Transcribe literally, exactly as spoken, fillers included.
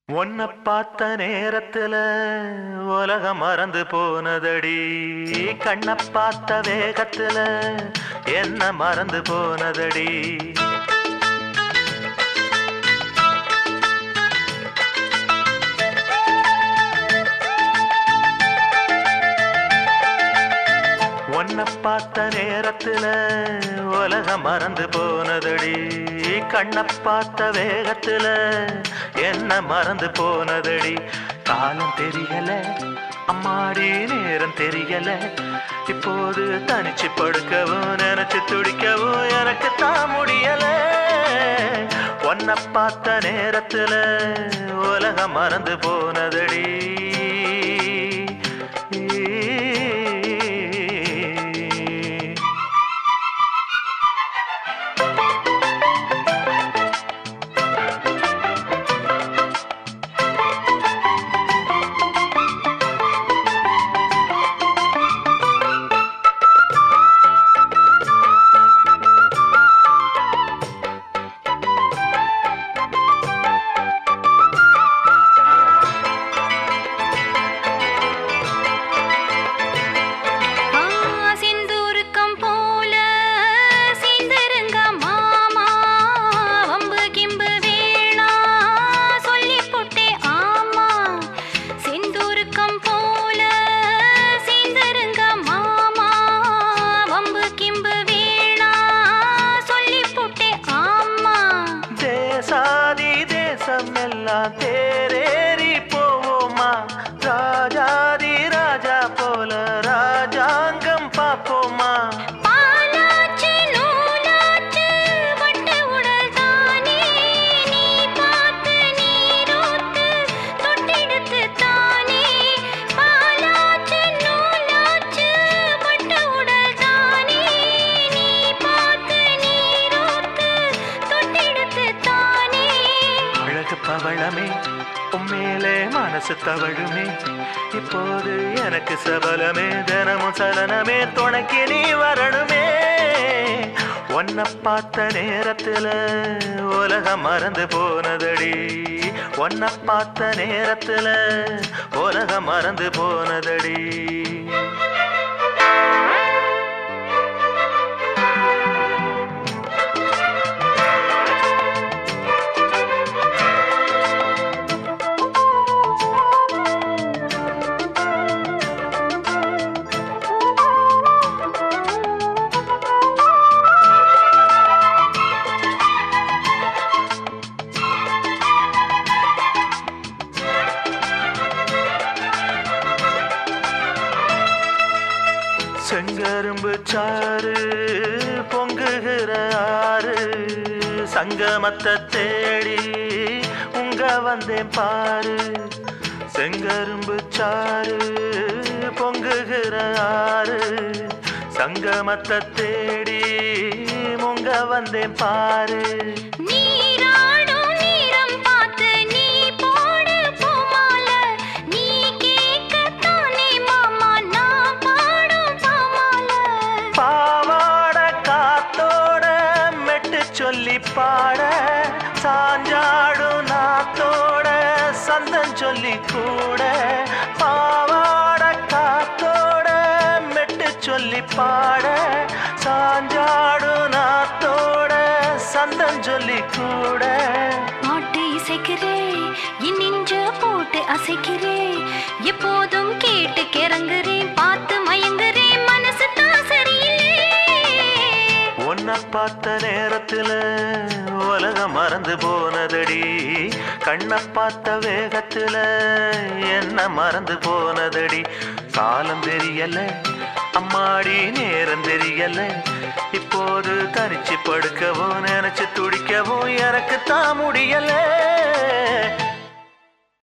உன்னை பார்த்த நேரத்துல உலகம் மறந்து போனதடி, கண்ணை பார்த்த வேகத்துல என்ன மறந்து போனதடி. உன்னை பார்த்த நேரத்துல உலகம் மறந்து போனதடி, கண்ணை பார்த்த வேகத்துல என்ன மறந்து போனதடி. காலம் தெரியல அம்மாடி, நேரம் தெரியல, இப்போது தனிச்சு படுக்கவும் நினைச்சு துடிக்கவும் எனக்கு தான் முடியல. உன்னை பார்த்த நேரத்துல உலகம் மறந்து போனதடி. தேரேறி போவோமா, ராஜாதி ராஜா போல ராஜாங்கம் பாப்போமா. பாலாச்சு நூலாச்சு வட்ட உடல் தானே, நீ பார்த்து நீரோத்து தொட்டெடுத்து தானே. பாலாச்சு நூலாச்சு வட்ட உடல் தானே, நீ பார்த்து நீரோத்து தொட்டெடுத்து தானே. அழகு பவளமே உம்மேலே மனசு தவழுமே, இப்போது எனக்கு சபலமே, தினமும் சலனமே, துணைக்கு நீ வரணுமே. உன்னை பார்த்த நேரத்துல உலகம் மறந்து போனதடி, உன்னை பார்த்த நேரத்துல உலகம் மறந்து போனதடி. செங்கரும்பு சாறு பொங்குகிற ஆறு, சங்கமத்தை தேடி உங்க வந்தேன் பாரு. செங்கரும்பு சாறு பொங்குகிற ஆறு, சங்கமத்தை தேடி உங்க வந்தேன் பாரு. சொல்லி பாட சாஞ்சாடும் நாத்தோட சந்தம் சொல்லி கூட, பாவாட காத்தோட மெட்டு சொல்லி பாட சாஞ்சாடும் நாத்தோட சந்தம் சொல்லி கூட. பாட்டு இசைக்கிறே என் நெஞ்ச போட்டு அசைக்கிறே, எப்போதும் கேட்டு கிறங்குறேன், பார்த்து மயங்குறேன், மனசு தான் சரியில்லை. உன்னை பார்த்த நேரத்துல உலகம் மறந்து போனதடி, கண்ணை பார்த்த வேகத்துல என்ன மறந்து போனதடி. காலம் தெரியல அம்மாடி, நேரம் தெரியல, இப்போது தனிச்சு படுக்கவும் நினைச்சு துடிக்கவும் எனக்கு தான் முடியல.